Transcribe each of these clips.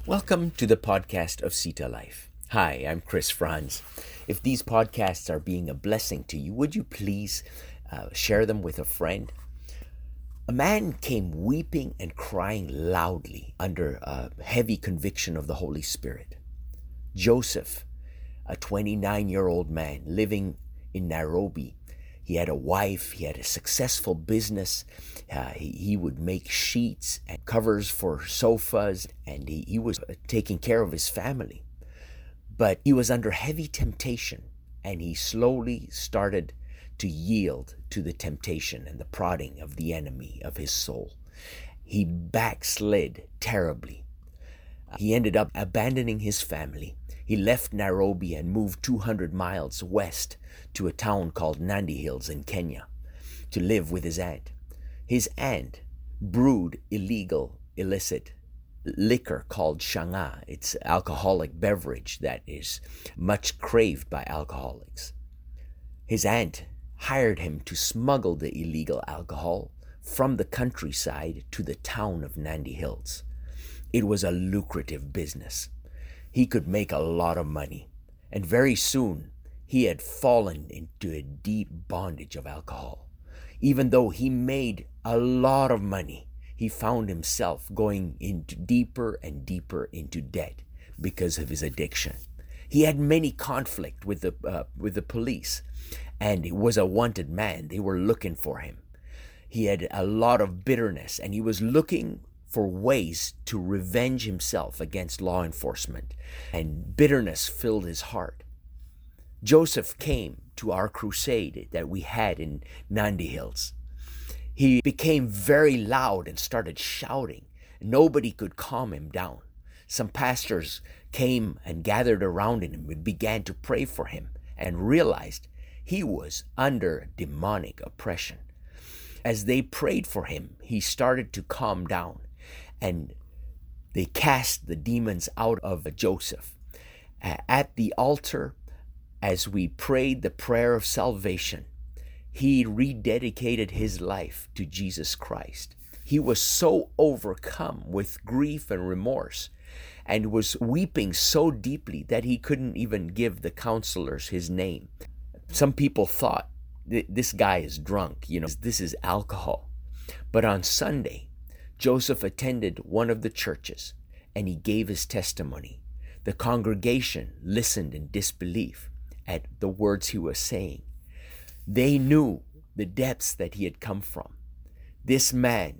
Welcome to the podcast of Sita Life. Hi, I'm Chris Franz. If these podcasts are being a blessing to you, would you please share them with a friend? A man came weeping and crying loudly under a heavy conviction of the Holy Spirit. Joseph, a 29-year-old man living in Nairobi. He had a wife, he had a successful business, he would make sheets and covers for sofas, and he was taking care of his family. But he was under heavy temptation, and he slowly started to yield to the temptation and the prodding of the enemy of his soul. He backslid terribly. He ended up abandoning his family. He left Nairobi and moved 200 miles west to a town called Nandi Hills in Kenya to live with his aunt. His aunt brewed illicit liquor called shanga. It's alcoholic beverage that is much craved by alcoholics. His aunt hired him to smuggle the illegal alcohol from the countryside to the town of Nandi Hills. It was a lucrative business. He could make a lot of money, and very soon he had fallen into a deep bondage of alcohol. Even though he made a lot of money, he found himself going into deeper and deeper into debt because of his addiction. He had many conflict with the police, and he was a wanted man. They were looking for him. He had a lot of bitterness, and he was looking for ways to revenge himself against law enforcement, and bitterness filled his heart. Joseph came to our crusade that we had in Nandi Hills. He became very loud and started shouting. Nobody could calm him down. Some pastors came and gathered around him and began to pray for him and realized he was under demonic oppression. As they prayed for him, he started to calm down, and they cast the demons out of Joseph. At the altar, as we prayed the prayer of salvation, he rededicated his life to Jesus Christ. He was so overcome with grief and remorse and was weeping so deeply that he couldn't even give the counselors his name. Some people thought, this guy is drunk, this is alcohol. But on Sunday, Joseph attended one of the churches and he gave his testimony. The congregation listened in disbelief at the words he was saying. They knew the depths that he had come from. This man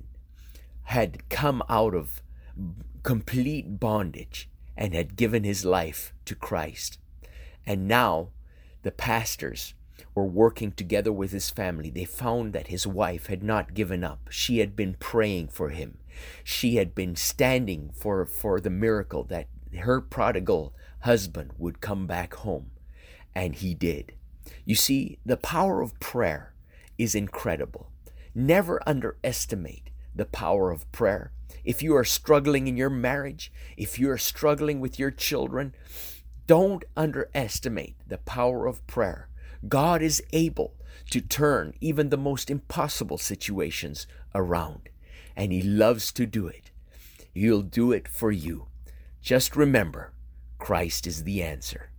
had come out of complete bondage and had given his life to Christ. And now the pastors were working together with his family. They found that his wife had not given up. She had been praying for him. She had been standing for the miracle that her prodigal husband would come back home. And he did. You see, the power of prayer is incredible. Never underestimate the power of prayer. If you are struggling in your marriage, if you are struggling with your children, don't underestimate the power of prayer. God is able to turn even the most impossible situations around, and He loves to do it. He'll do it for you. Just remember, Christ is the answer.